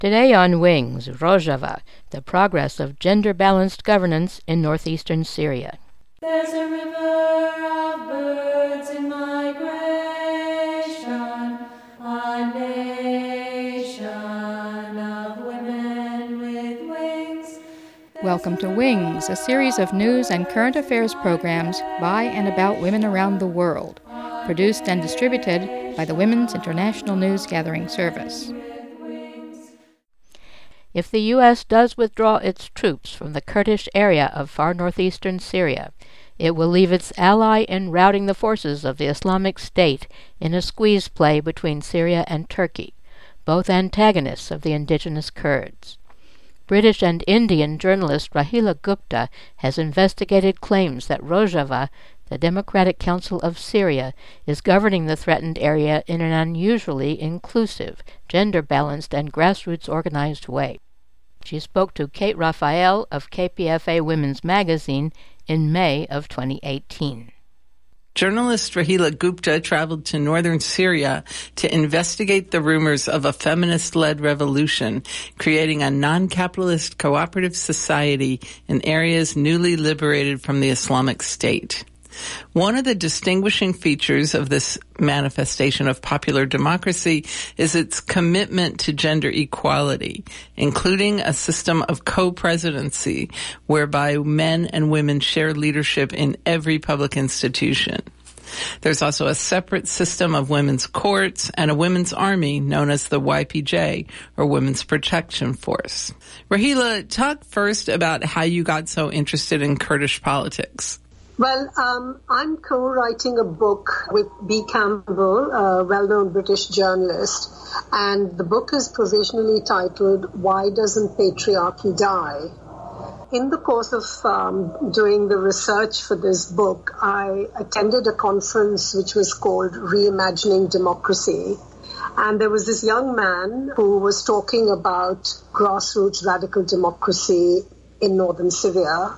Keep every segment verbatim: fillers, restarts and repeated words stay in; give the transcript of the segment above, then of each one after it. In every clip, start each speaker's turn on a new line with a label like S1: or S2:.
S1: Today on Wings, Rojava, the progress of gender-balanced governance in northeastern Syria.
S2: There's a river of birds in migration, a nation of women with wings.
S3: Welcome to Wings, a series of news and current affairs programs by and about women around the world, produced and distributed by the Women's International News Gathering Service.
S1: If the U S does withdraw its troops from the Kurdish area of far northeastern Syria, it will leave its ally in routing the forces of the Islamic State in a squeeze play between Syria and Turkey, both antagonists of the indigenous Kurds. British and Indian journalist Rahila Gupta has investigated claims that Rojava, the Democratic Council of Syria, is governing the threatened area in an unusually inclusive, gender-balanced, and grassroots-organized way. She spoke to Kate Raphael of K P F A Women's Magazine in May of twenty eighteen.
S4: Journalist Rahila Gupta traveled to northern Syria to investigate the rumors of a feminist-led revolution creating a non-capitalist cooperative society in areas newly liberated from the Islamic State. One of the distinguishing features of this manifestation of popular democracy is its commitment to gender equality, including a system of co-presidency whereby men and women share leadership in every public institution. There's also a separate system of women's courts and a women's army known as the Y P J, or Women's Protection Force. Rahila, talk first about how you got so interested in Kurdish politics.
S5: Well, um, I'm co-writing a book with B. Campbell, a well-known British journalist, and the book is provisionally titled, Why Doesn't Patriarchy Die? In the course of um, doing the research for this book, I attended a conference which was called Reimagining Democracy. And there was this young man who was talking about grassroots radical democracy in northern Syria.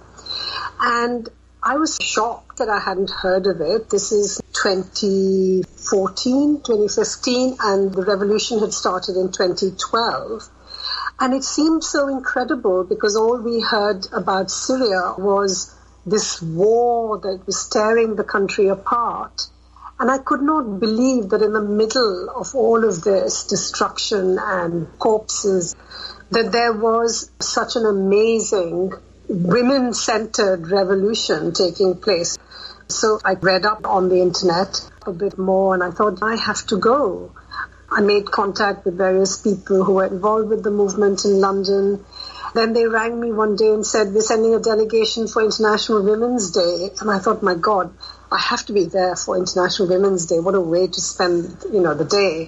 S5: And I was shocked that I hadn't heard of it. This is twenty fourteen, twenty fifteen, and the revolution had started in twenty twelve. And it seemed so incredible because all we heard about Syria was this war that was tearing the country apart. And I could not believe that in the middle of all of this destruction and corpses, that there was such an amazing women-centered revolution taking place. So I read up on the internet a bit more and I thought, I have to go. I made contact with various people who were involved with the movement in London. Then they rang me one day and said, we're sending a delegation for International Women's Day. And I thought, my God, I have to be there for International Women's Day. What a way to spend, you know, the day.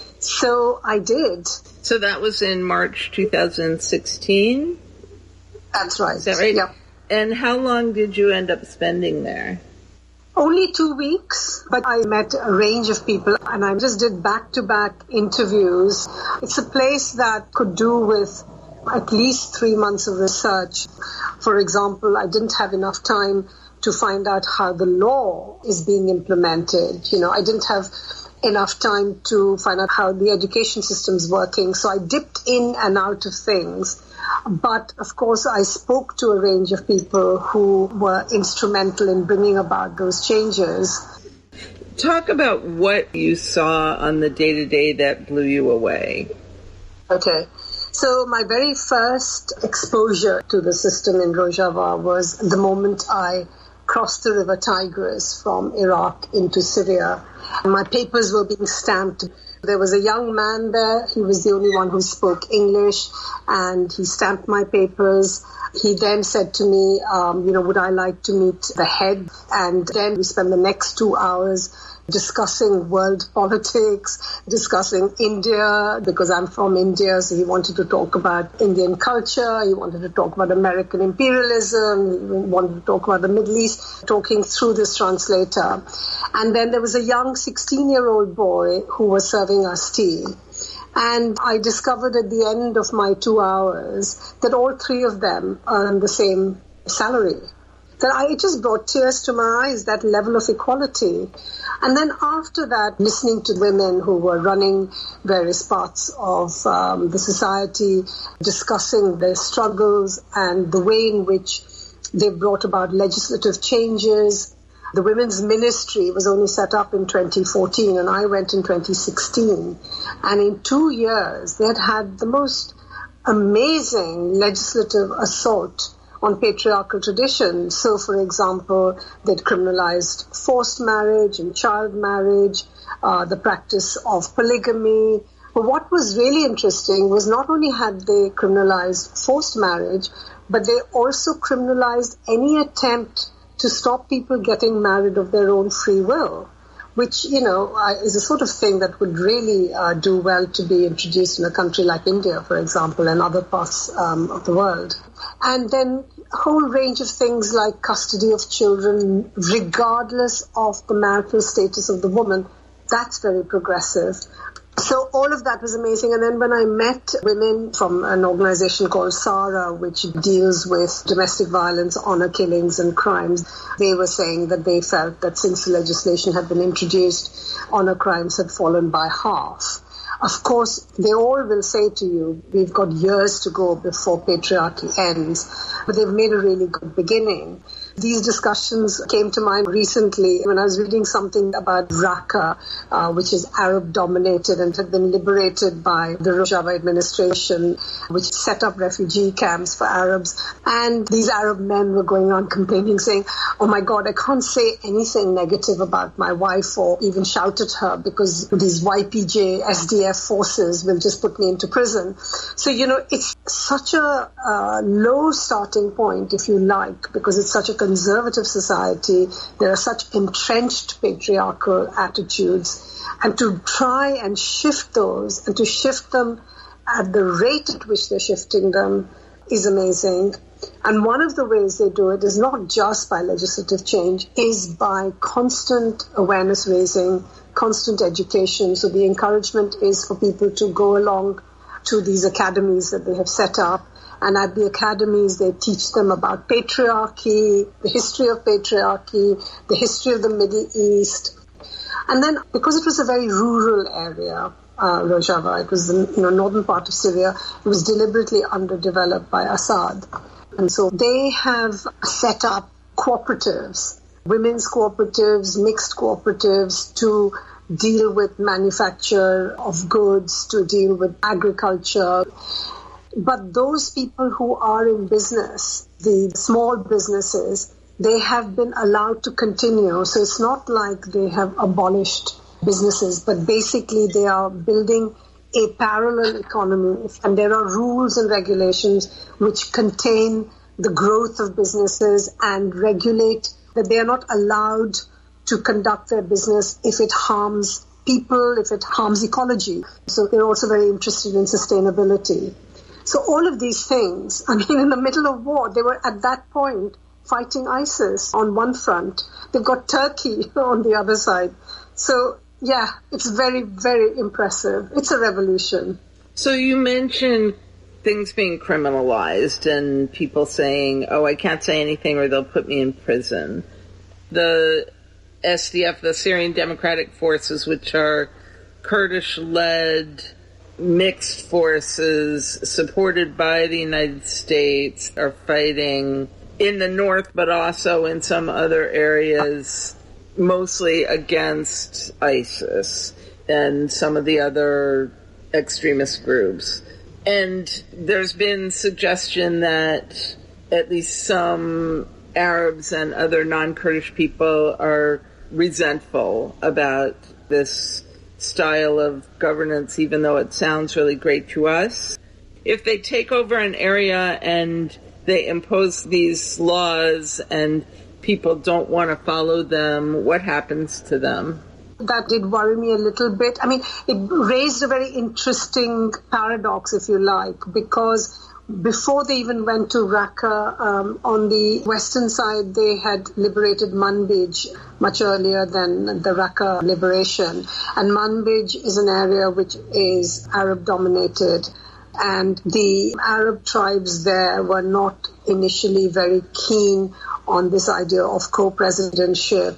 S5: So I did.
S4: So that was in March two thousand sixteen?
S5: That's right.
S4: Is that right?
S5: Yeah.
S4: And how long did you end up spending there?
S5: Only two weeks, but I met a range of people and I just did back-to-back interviews. It's a place that could do with at least three months of research. For example, I didn't have enough time to find out how the law is being implemented. You know, I didn't have enough time to find out how the education system's working. So I dipped in and out of things. But, of course, I spoke to a range of people who were instrumental in bringing about those changes.
S4: Talk about what you saw on the day-to-day that blew you away.
S5: Okay. So my very first exposure to the system in Rojava was the moment I crossed the river Tigris from Iraq into Syria. My papers were being stamped. There was a young man there. He was the only one who spoke English, and he stamped my papers. He then said to me, um, you know, would I like to meet the head? And then we spent the next two hours discussing world politics, discussing India, because I'm from India, so he wanted to talk about Indian culture, he wanted to talk about American imperialism, he wanted to talk about the Middle East, talking through this translator. And then there was a young sixteen-year-old boy who was serving us tea. And I discovered at the end of my two hours that all three of them earned the same salary. That I, it just brought tears to my eyes, that level of equality. And then after that, listening to women who were running various parts of um, the society, discussing their struggles and the way in which they brought about legislative changes. The women's ministry was only set up in twenty fourteen, and I went in twenty sixteen. And in two years, they had had the most amazing legislative assault on patriarchal traditions. So, for example, they'd criminalized forced marriage and child marriage, uh, the practice of polygamy. But what was really interesting was not only had they criminalized forced marriage, but they also criminalized any attempt to stop people getting married of their own free will, which, you know, uh, is a sort of thing that would really uh, do well to be introduced in a country like India, for example, and other parts um, of the world. And then a whole range of things like custody of children, regardless of the marital status of the woman. That's very progressive. So all of that was amazing. And then when I met women from an organization called SARA, which deals with domestic violence, honor killings and crimes, they were saying that they felt that since the legislation had been introduced, honor crimes had fallen by half. Of course, they all will say to you, we've got years to go before patriarchy ends, but they've made a really good beginning. These discussions came to mind recently when I was reading something about Raqqa, uh, which is Arab-dominated and had been liberated by the Rojava administration, which set up refugee camps for Arabs. And these Arab men were going on complaining, saying, oh my God, I can't say anything negative about my wife or even shout at her because these Y P J, S D F forces will just put me into prison. So, you know, it's such a uh, low starting point, if you like, because it's such a conservative society. There are such entrenched patriarchal attitudes, and to try and shift those and to shift them at the rate at which they're shifting them is amazing. And one of the ways they do it is not just by legislative change, is by constant awareness raising, constant education. So the encouragement is for people to go along to these academies that they have set up. And at the academies, they teach them about patriarchy, the history of patriarchy, the history of the Middle East. And then, because it was a very rural area, uh, Rojava, it was the you know, northern part of Syria, it was deliberately underdeveloped by Assad. And so they have set up cooperatives, women's cooperatives, mixed cooperatives, to deal with manufacture of goods, to deal with agriculture. But those people who are in business, the small businesses, they have been allowed to continue. So it's not like they have abolished businesses, but basically they are building a parallel economy. And there are rules and regulations which contain the growth of businesses and regulate that they are not allowed to conduct their business if it harms people, if it harms ecology. So they're also very interested in sustainability. So all of these things, I mean, in the middle of war, they were at that point fighting ISIS on one front. They've got Turkey on the other side. So, yeah, it's very, very impressive. It's a revolution.
S4: So you mentioned things being criminalized and people saying, oh, I can't say anything or they'll put me in prison. The S D F, the Syrian Democratic Forces, which are Kurdish-led mixed forces supported by the United States, are fighting in the north, but also in some other areas, mostly against ISIS and some of the other extremist groups. And there's been suggestion that at least some Arabs and other non-Kurdish people are resentful about this style of governance, even though it sounds really great to us. If they take over an area and they impose these laws and people don't want to follow them, what happens to them?
S5: That did worry me a little bit. I mean, it raised a very interesting paradox, if you like, because before they even went to Raqqa, um, on the western side, they had liberated Manbij much earlier than the Raqqa liberation. And Manbij is an area which is Arab-dominated. And the Arab tribes there were not initially very keen on this idea of co-presidentship.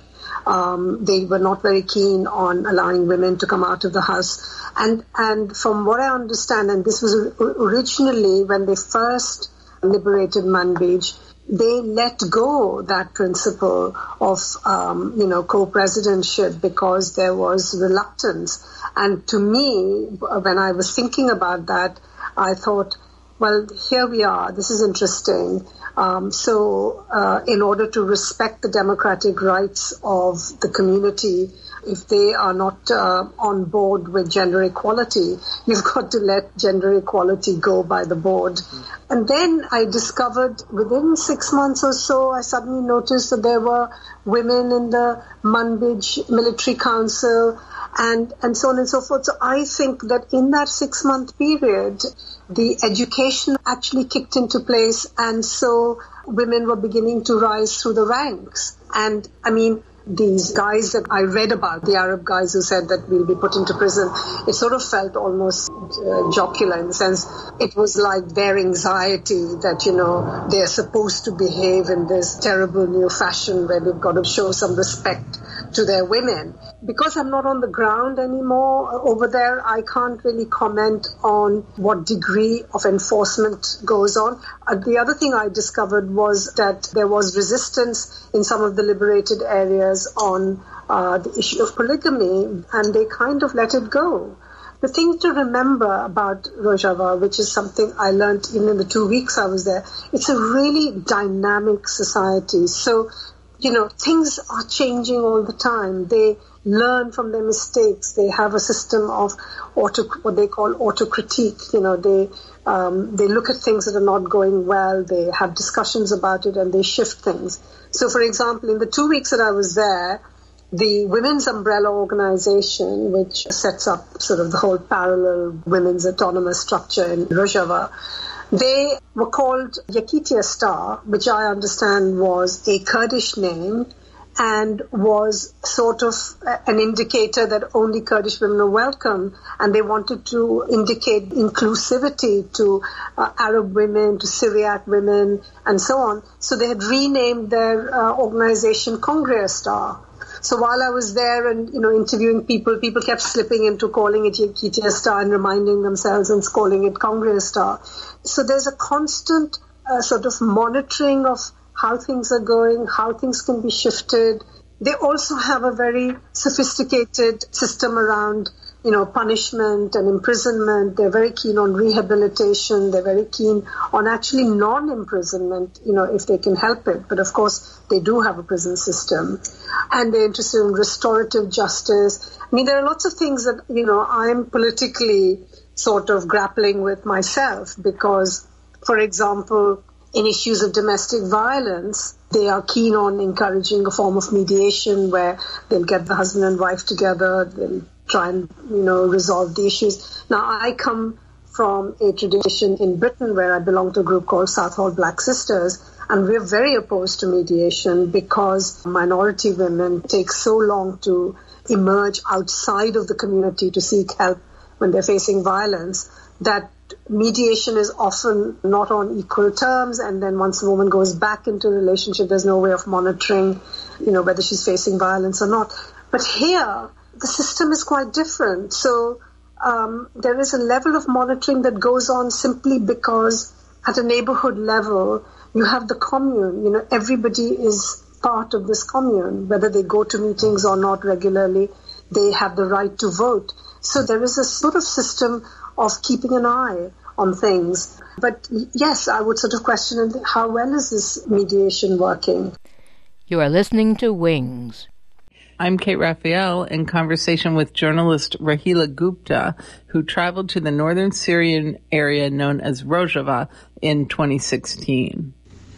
S5: Um, they were not very keen on allowing women to come out of the house. And, and from what I understand, and this was originally when they first liberated Manbij, they let go that principle of, um, you know, co-presidentship because there was reluctance. And to me, when I was thinking about that, I thought, well, here we are. This is interesting. Um, so uh, in order to respect the democratic rights of the community, if they are not uh, on board with gender equality, you've got to let gender equality go by the board. Mm-hmm. And then I discovered within six months or so, I suddenly noticed that there were women in the Manbij Military Council and, and so on and so forth. So I think that in that six-month period, the education actually kicked into place, and so women were beginning to rise through the ranks. And I mean, these guys that I read about, the Arab guys who said that we'll be put into prison, it sort of felt almost uh, jocular in the sense it was like their anxiety that, you know, they're supposed to behave in this terrible new fashion where they've got to show some respect to their women. Because I'm not on the ground anymore over there, I can't really comment on what degree of enforcement goes on. Uh, the other thing I discovered was that there was resistance in some of the liberated areas on uh, the issue of polygamy, and they kind of let it go. The thing to remember about Rojava, which is something I learned even in the two weeks I was there, it's a really dynamic society. So, you know, things are changing all the time. They learn from their mistakes. They have a system of auto, what they call autocritique. You know, they um, they look at things that are not going well. They have discussions about it and they shift things. So, for example, in the two weeks that I was there, the Women's Umbrella Organization, which sets up sort of the whole parallel women's autonomous structure in Rojava, they were called Yakitia Star, which I understand was a Kurdish name and was sort of an indicator that only Kurdish women are welcome. And they wanted to indicate inclusivity to uh, Arab women, to Syriac women, and so on. So they had renamed their uh, organization Congress Star. So while I was there and, you know, interviewing people, people kept slipping into calling it Yakitia Star and reminding themselves and calling it Congress Star. So there's a constant uh, sort of monitoring of how things are going, how things can be shifted. They also have a very sophisticated system around, you know, punishment and imprisonment. They're very keen on rehabilitation. They're very keen on actually non-imprisonment, you know, if they can help it. But of course, they do have a prison system. And they're interested in restorative justice. I mean, there are lots of things that, you know, I'm politically sort of grappling with myself because, for example, in issues of domestic violence, they are keen on encouraging a form of mediation where they'll get the husband and wife together, they'll try and, you know, resolve the issues. Now, I come from a tradition in Britain where I belong to a group called Southall Black Sisters, and we're very opposed to mediation because minority women take so long to emerge outside of the community to seek help when they're facing violence that mediation is often not on equal terms, and then once a woman goes back into a relationship, there's no way of monitoring, you know, whether she's facing violence or not. But here, the system is quite different. So um, there is a level of monitoring that goes on simply because at a neighborhood level, you have the commune. You know, everybody is part of this commune, whether they go to meetings or not regularly, they have the right to vote. So there is a sort of system of keeping an eye on things. But yes, I would sort of question how well is this mediation working?
S1: You are listening to Wings.
S4: I'm Kate Raphael in conversation with journalist Rahila Gupta, who traveled to the northern Syrian area known as Rojava in twenty sixteen.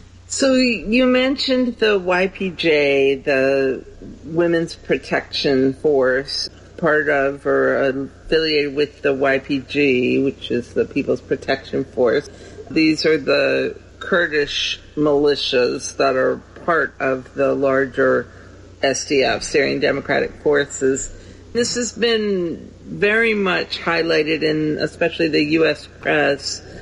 S4: So you mentioned the Y P J, the Women's Protection Force, part of or affiliated with the Y P G, which is the People's Protection Force. These are the Kurdish militias that are part of the larger S D F, Syrian Democratic Forces. This has been very much highlighted in especially the U S press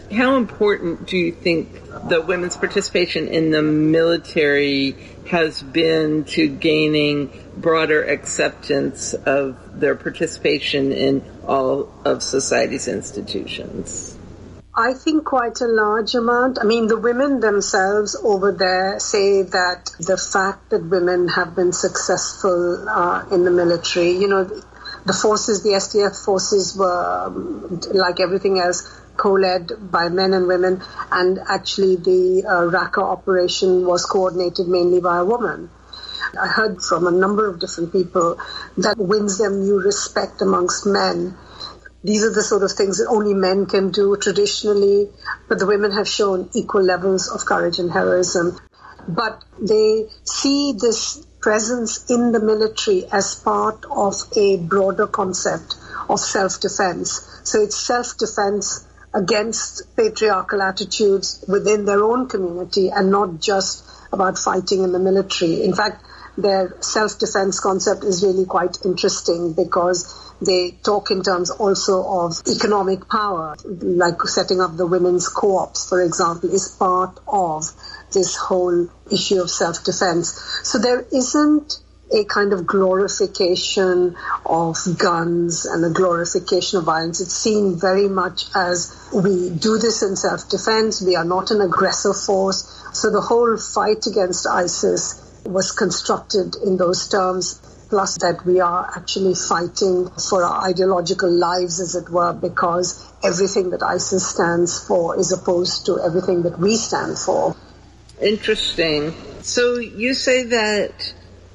S4: How important do you think the women's participation in the military has been to gaining broader acceptance of their participation in all of society's institutions?
S5: I think quite a large amount. I mean, the women themselves over there say that the fact that women have been successful uh, in the military, you know, the forces, the S D F forces were, um, like everything else, co-led by men and women, and actually the uh, Raqqa operation was coordinated mainly by a woman. I heard from a number of different people that wins them new respect amongst men. These are the sort of things that only men can do traditionally, but the women have shown equal levels of courage and heroism. But they see this presence in the military as part of a broader concept of self-defense. So it's self-defense against patriarchal attitudes within their own community and not just about fighting in the military. In fact, their self-defense concept is really quite interesting because they talk in terms also of economic power, like setting up the women's co-ops, for example, is part of this whole issue of self-defense. So there isn't a kind of glorification of guns and a glorification of violence. It's seen very much as we do this in self-defense, we are not an aggressive force. So the whole fight against ISIS was constructed in those terms, plus that we are actually fighting for our ideological lives, as it were, because everything that ISIS stands for is opposed to everything that we stand for.
S4: Interesting. So you say that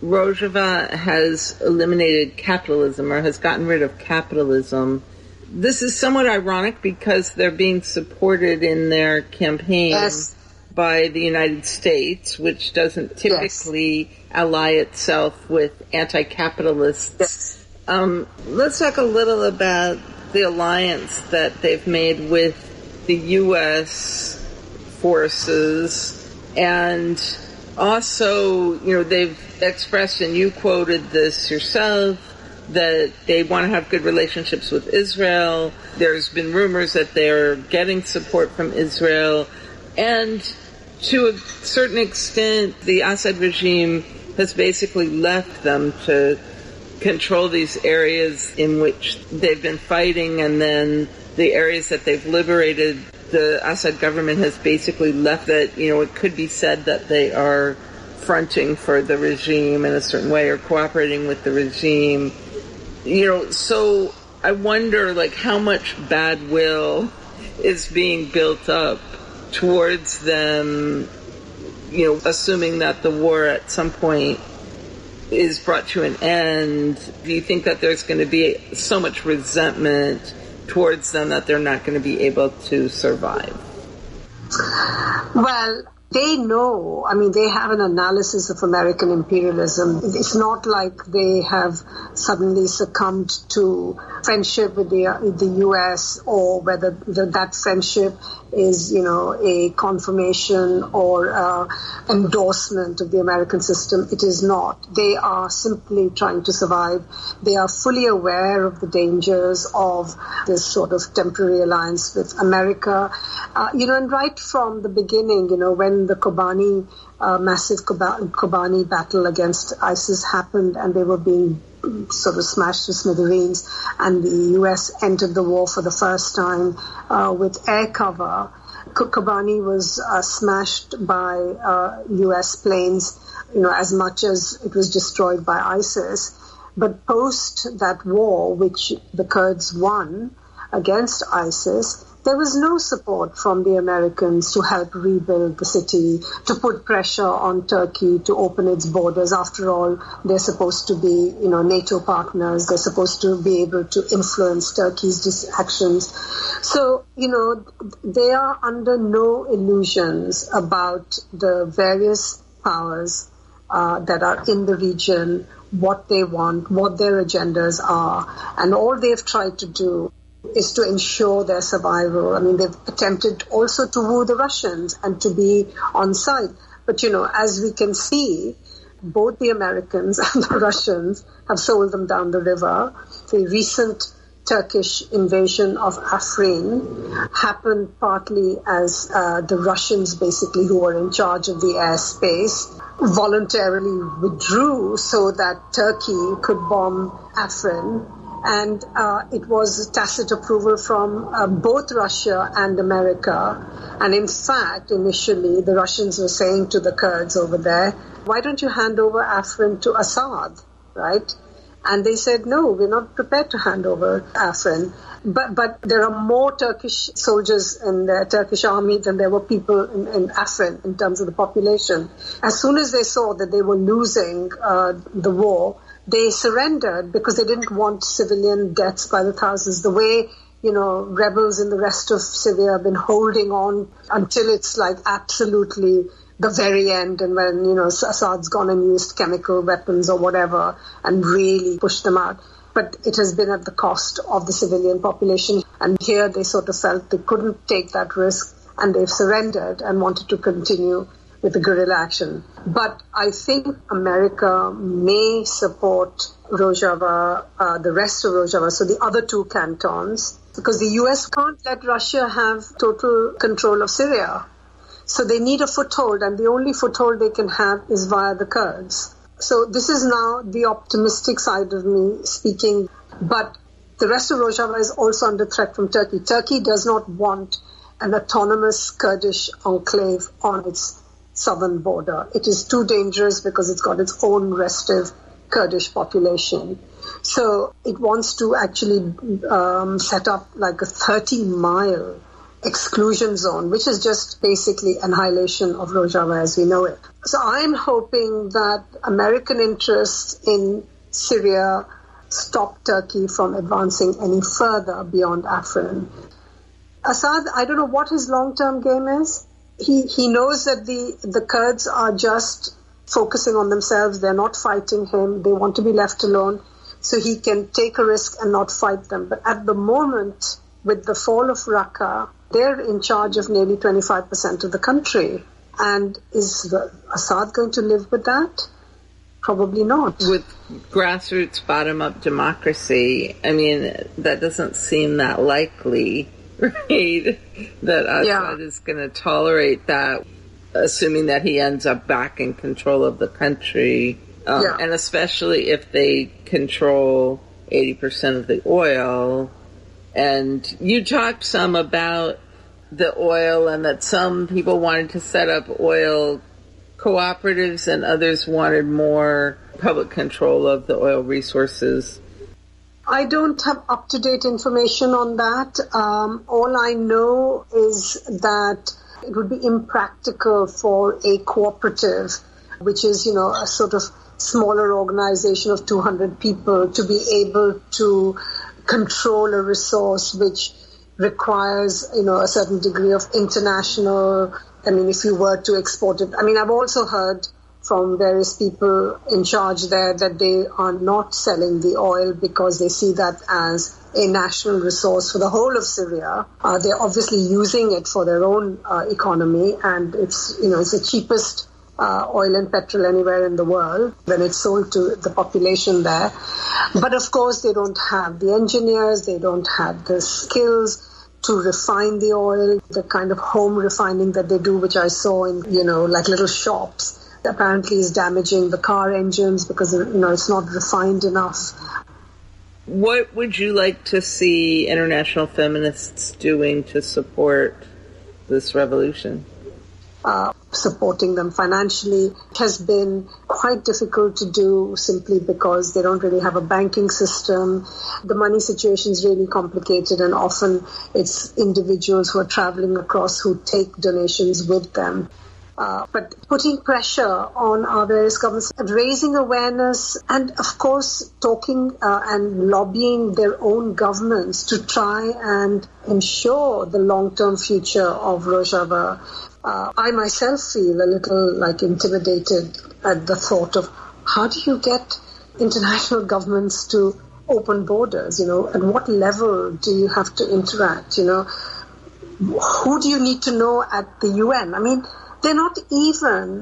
S4: Rojava has eliminated capitalism or has gotten rid of capitalism. This is somewhat ironic because they're being supported in their campaign yes. by the United States, which doesn't typically yes. ally itself with anti-capitalists.
S5: Yes.
S4: Um, let's talk a little about the alliance that they've made with the U S forces, and also, you know, they've expressed, and you quoted this yourself, that they want to have good relationships with Israel. There's been rumors that they're getting support from Israel. And to a certain extent, the Assad regime has basically left them to control these areas in which they've been fighting, and then the areas that they've liberated, the Assad government has basically left that, you know, it could be said that they are fronting for the regime in a certain way or cooperating with the regime. You know, so I wonder, like, how much bad will is being built up towards them, you know, assuming that the war at some point is brought to an end. Do you think that there's going to be so much resentment towards them that they're not going to be able to survive?
S5: Well, they know, I mean, they have an analysis of American imperialism. It's not like they have suddenly succumbed to friendship with the, uh, the U S or whether the, that friendship is, you know, a confirmation or uh, endorsement of the American system. It is not. They are simply trying to survive. They are fully aware of the dangers of this sort of temporary alliance with America. Uh, you know, and right from the beginning, you know, when the Kobani, uh, massive Kobani battle against ISIS happened and they were being sort of smashed to smithereens, and the U S entered the war for the first time uh, with air cover. Kobani was uh, smashed by uh, U S planes, you know, as much as it was destroyed by ISIS. But post that war, which the Kurds won against ISIS, there was no support from the Americans to help rebuild the city, to put pressure on Turkey to open its borders. After all, they're supposed to be, you know, NATO partners. They're supposed to be able to influence Turkey's actions. So, you know, they are under no illusions about the various powers uh, that are in the region, what they want, what their agendas are, and all they've tried to do is to ensure their survival. I mean, they've attempted also to woo the Russians and to be on side. But, you know, as we can see, both the Americans and the Russians have sold them down the river. The recent Turkish invasion of Afrin happened partly as uh, the Russians, basically, who were in charge of the airspace, voluntarily withdrew so that Turkey could bomb Afrin. And uh, it was tacit approval from uh, both Russia and America. And in fact, initially, the Russians were saying to the Kurds over there, why don't you hand over Afrin to Assad, right? And they said, no, we're not prepared to hand over Afrin. But but there are more Turkish soldiers in the Turkish army than there were people in, in Afrin in terms of the population. As soon as they saw that they were losing uh, the war, they surrendered because they didn't want civilian deaths by the thousands. The way, you know, rebels in the rest of Syria have been holding on until it's like absolutely the very end, and when, you know, Assad's gone and used chemical weapons or whatever and really pushed them out. But it has been at the cost of the civilian population. And here they sort of felt they couldn't take that risk, and they've surrendered and wanted to continue with the guerrilla action. But I think America may support Rojava, uh, the rest of Rojava, so the other two cantons, because the U S can't let Russia have total control of Syria. So they need a foothold, and the only foothold they can have is via the Kurds. So this is now the optimistic side of me speaking. But the rest of Rojava is also under threat from Turkey. Turkey does not want an autonomous Kurdish enclave on its southern border. It is too dangerous because it's got its own restive Kurdish population. So it wants to actually um, set up like a thirty-mile exclusion zone, which is just basically annihilation of Rojava as we know it. So I'm hoping that American interests in Syria stop Turkey from advancing any further beyond Afrin. Assad, I don't know what his long-term game is. He he knows that the, the Kurds are just focusing on themselves. They're not fighting him. They want to be left alone. So he can take a risk and not fight them. But at the moment, with the fall of Raqqa, they're in charge of nearly twenty-five percent of the country. And is the, Assad going to live with that? Probably not.
S4: With grassroots bottom-up democracy, I mean, that doesn't seem that likely, right? That Assad yeah. is going to tolerate that, assuming that he ends up back in control of the country. Um, yeah. And especially if they control eighty percent of the oil. And you talked some about the oil and that some people wanted to set up oil cooperatives and others wanted more public control of the oil resources.
S5: I don't have up-to-date information on that. Um, all I know is that it would be impractical for a cooperative, which is, you know, a sort of smaller organization of two hundred people, to be able to control a resource which requires, you know, a certain degree of international, I mean, if you were to export it. I mean, I've also heard from various people in charge there that they are not selling the oil because they see that as a national resource for the whole of Syria. Uh, they're obviously using it for their own uh, economy, and it's, you know, it's the cheapest Uh, oil and petrol anywhere in the world when it's sold to the population there. But of course, they don't have the engineers, they don't have the skills to refine the oil, the kind of home refining that they do, which I saw in, you know, like little shops, apparently is damaging the car engines because, you know, it's not refined enough.
S4: What would you like to see international feminists doing to support this revolution?
S5: Uh, supporting them financially. It has been quite difficult to do simply because they don't really have a banking system. The money situation is really complicated, and often it's individuals who are traveling across who take donations with them. Uh, but putting pressure on our various governments, raising awareness, and of course talking uh, and lobbying their own governments to try and ensure the long-term future of Rojava. Uh, I myself feel a little like intimidated at the thought of how do you get international governments to open borders, you know, at what level do you have to interact, you know, who do you need to know at the U N? I mean, they're not even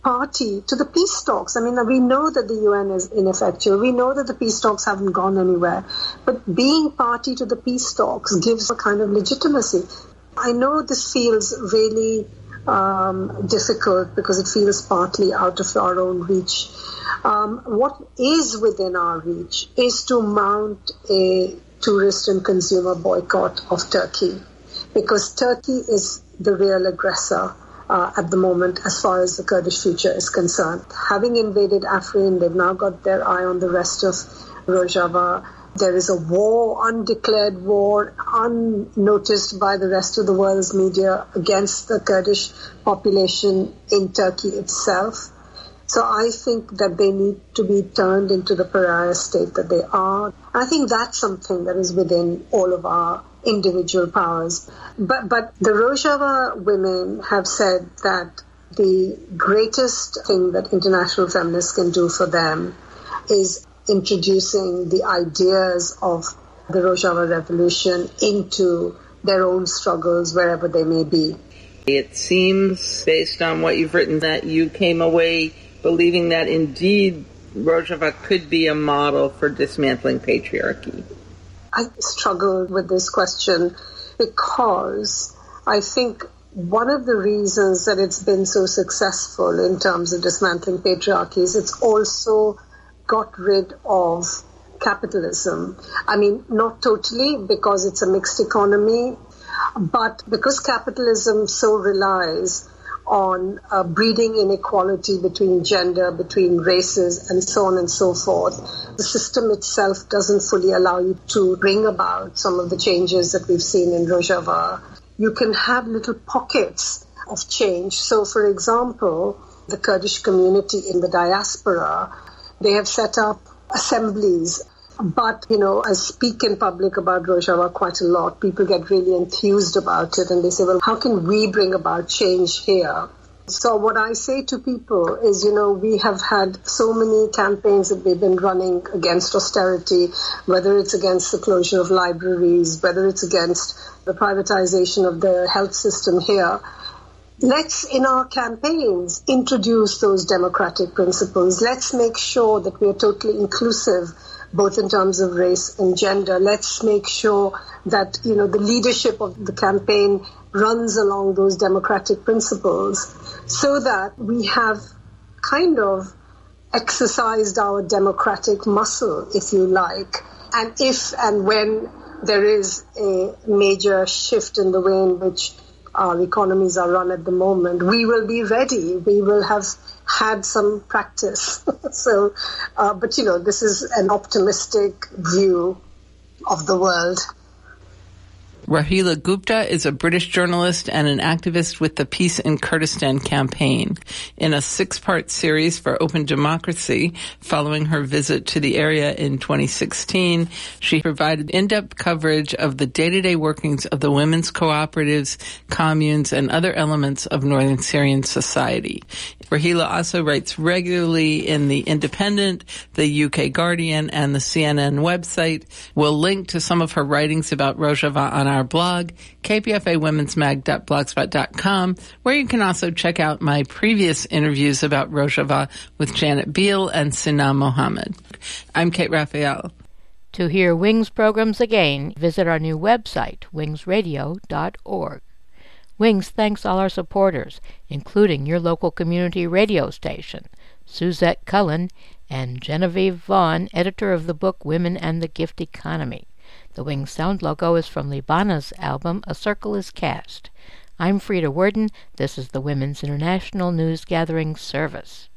S5: party to the peace talks. I mean, we know that the U N is ineffectual. We know that the peace talks haven't gone anywhere. But being party to the peace talks gives a kind of legitimacy. I know this feels really um, difficult because it feels partly out of our own reach. Um, what is within our reach is to mount a tourist and consumer boycott of Turkey, because Turkey is the real aggressor uh, at the moment as far as the Kurdish future is concerned. Having invaded Afrin, they've now got their eye on the rest of Rojava. There is a war, undeclared war, unnoticed by the rest of the world's media against the Kurdish population in Turkey itself. So I think that they need to be turned into the pariah state that they are. I think that's something that is within all of our individual powers. But, but the Rojava women have said that the greatest thing that international feminists can do for them is introducing the ideas of the Rojava Revolution into their own struggles wherever they may be.
S4: It seems, based on what you've written, that you came away believing that indeed Rojava could be a model for dismantling patriarchy.
S5: I struggled with this question because I think one of the reasons that it's been so successful in terms of dismantling patriarchy is it's also got rid of capitalism. I mean, not totally, because it's a mixed economy, but because capitalism so relies on uh, breeding inequality between gender, between races, and so on and so forth. The system itself doesn't fully allow you to bring about some of the changes that we've seen in Rojava. You can have little pockets of change. So, for example, the Kurdish community in the diaspora, they have set up assemblies. But, you know, I speak in public about Rojava quite a lot. People get really enthused about it and they say, well, how can we bring about change here? So what I say to people is, you know, we have had so many campaigns that we've been running against austerity, whether it's against the closure of libraries, whether it's against the privatization of the health system here. Let's, in our campaigns, introduce those democratic principles. Let's make sure that we are totally inclusive, both in terms of race and gender. Let's make sure that, you know, the leadership of the campaign runs along those democratic principles so that we have kind of exercised our democratic muscle, if you like. And if and when there is a major shift in the way in which our economies are run at the moment, we will be ready. We will have had some practice. so, uh, but you know, this is an optimistic view of the world.
S4: Rahila Gupta is a British journalist and an activist with the Peace in Kurdistan campaign. In a six-part series for Open Democracy, following her visit to the area in twenty sixteen, she provided in-depth coverage of the day-to-day workings of the women's cooperatives, communes, and other elements of northern Syrian society. Rahila also writes regularly in The Independent, the U K Guardian, and the C N N website. We'll link to some of her writings about Rojava on our blog, k p f a women's mag dot blogspot dot com, where you can also check out my previous interviews about Rojava with Janet Beal and Sinam Mohammed. I'm Kate Raphael.
S1: To hear Wings programs again, visit our new website, wings radio dot org. Wings thanks all our supporters, including your local community radio station, Suzette Cullen, and Genevieve Vaughn, editor of the book Women and the Gift Economy. The Wings sound logo is from Libana's album A Circle is Cast. I'm Frida Worden. This is the Women's International News Gathering Service.